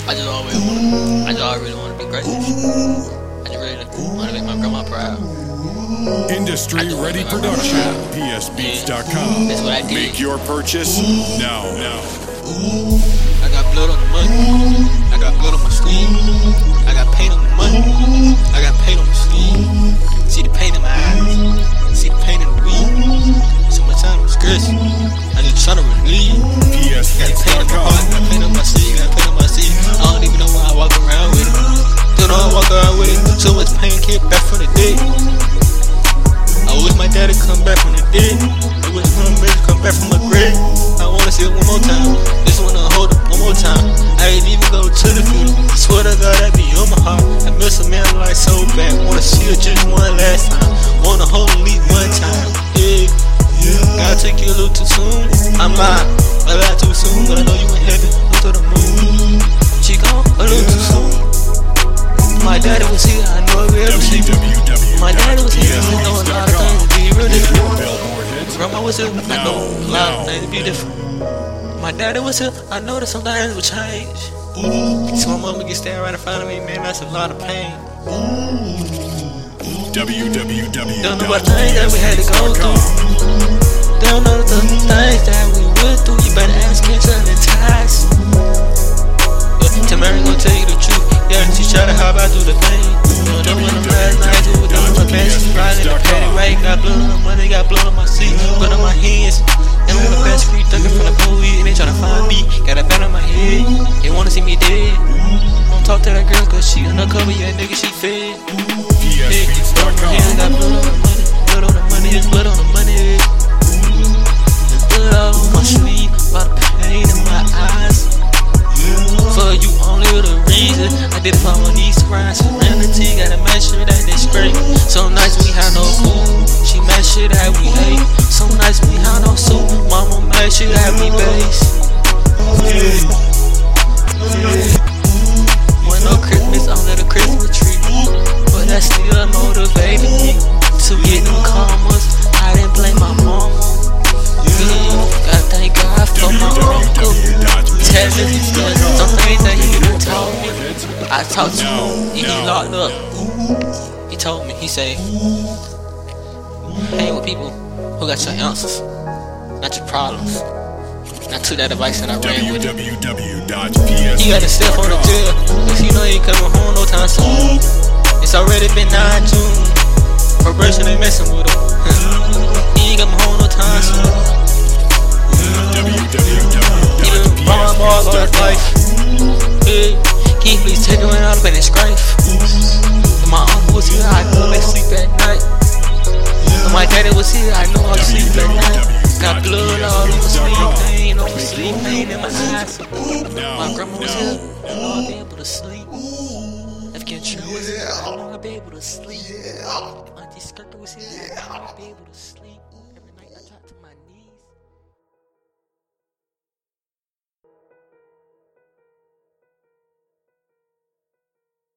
I just already want to be great. I just really want to make my grandma proud. Industry Ready Production, psbeats.com. That's what I did. Make your purchase now. I got blood on the money. I got blood on my sleeve. I got paint on the money. I got paint on my sleeve. See the paint in my eyes. See the paint in the weed. So much time I'm stressing. I just tryna relieve. Got paint on my heart. Got paint on my sleeve. Got paint on my sleeve. I don't even know why I walk around with it. Don't know I walk around with it. So much pain came back from the dead. I wish my daddy come back from the dead. I wish my mother come back from my grave. I wanna see it one more time. Just wanna hold it one more time. I ain't even go to the funeral. Swear to God that be on my heart. I miss a man like so bad. Wanna see her just one last time. Wanna hold at least one time. Yeah. God took you a little too soon. I'm lying, a lot too soon. But I know you in heaven. Look to the moon. She gone a little too soon. My daddy was here. I know it real shit. My daddy was here. I know a lot of things to be real different. Grandma was here. I know a lot of things to be different. My daddy was here. I know that some things will change. So my mama get staring right in front of me, man. That's a lot of pain. Don't know what things that we had to go through. Don't know the things that we went through. You better ask Kendra and Tyson. Tamara gon' tell you the truth. Yeah, she try to hop out through the pain. You know when them last nights we were doing my best. She riding the paddy right. Got blood on my money, got blood on my seat, blood on my hands. And on the best street, thuggin' from the police. And they tryna find me. Got a bat on my head. They wanna see me dead. Don't talk to that girl cause she undercover. Yeah, nigga, she fed. Hey, blood on my hands, got blood on the money. Blood on the money, it's blood on the money. There's blood all on my sleeve. About the pain in my eyes. For you only the reason I did it for my niece around serenity. Gotta make sure that they straight. Some nights we had no food. She made sure that we ate. Some nights we had no soup. Mama made sure that we base. When no Christmas under the Christmas tree, but that still motivated me to get them commas. I didn't blame my mama. Gotta thank God for my uncle. Tell me some things that he done told me. I talked to him, he locked up. He told me, he said, hang with people who got your answers, not your problems. And I took that advice and I ran with it. He got himself on the jail, cause he know he ain't coming home no time soon. It's already been 9 June. Probation ain't messing with him. He ain't coming home no time soon. He been born bars all his life. Hey, can you please take him out of his grave? If my uncle was here, I know they sleep at night. If my daddy was here, I know I'll sleep at night. Got blood all over sleep, pain in my eyes. My grandma was here, I know I'll be able to sleep. If Kendra was here, I know I'll be able to sleep. If Auntie Skirker was here, I know I'll be able to sleep.